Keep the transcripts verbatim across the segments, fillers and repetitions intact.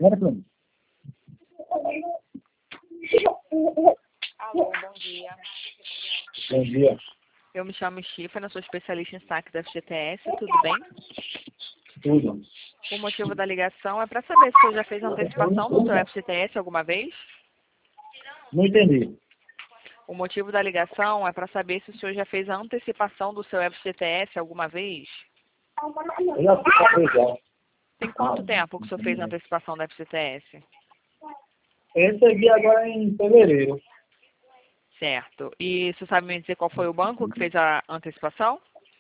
Bora pra mim. Alô, bom dia. Bom dia. Eu me chamo Stífana, sou especialista em saques da F G T S, tudo bem? Tudo. O motivo da ligação é para saber se o senhor já fez antecipação do seu F G T S alguma vez? Não entendi. O motivo da ligação é para saber se o senhor já fez a antecipação do seu F G T S alguma vez? Eu já fiz já. Tem quanto tempo que o senhor fez a antecipação da F G T S? Eu recebi agora em fevereiro. Certo. E você sabe me dizer qual foi o banco que fez a antecipação?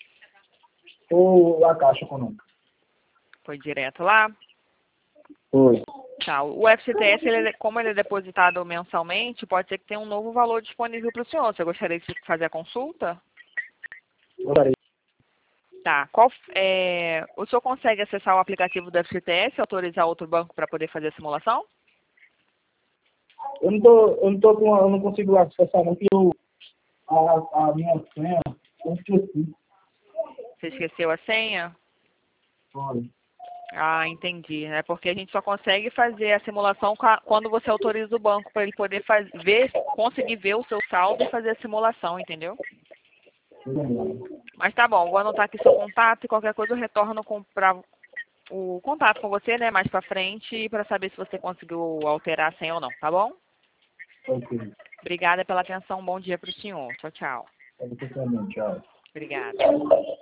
Ou a Caixa Econômica. Foi direto lá? Foi. Tá. O F G T S, ele, é- como ele é depositado mensalmente, pode ser que tenha um novo valor disponível para o senhor. Você gostaria de fazer a consulta? Gostaria. Tá. Qual, é, o senhor consegue acessar o aplicativo do F G T S e autorizar outro banco para poder fazer a simulação? Eu não tô, eu não tô com, eu não consigo acessar não, porque eu, a, a minha senha, eu esqueci. Você esqueceu a senha? Olha. Ah, entendi. É porque a gente só consegue fazer a simulação qua- quando você autoriza o banco para ele poder faz, ver, conseguir ver o seu saldo e fazer a simulação, entendeu? Mas tá bom, vou anotar aqui seu contato e qualquer coisa eu retorno com, pra, o contato com você, né, mais pra frente, para saber se você conseguiu alterar a senha ou não, tá bom? Ok. Obrigada pela atenção, bom dia para o senhor. Tchau, tchau. É você também, tchau. Obrigada.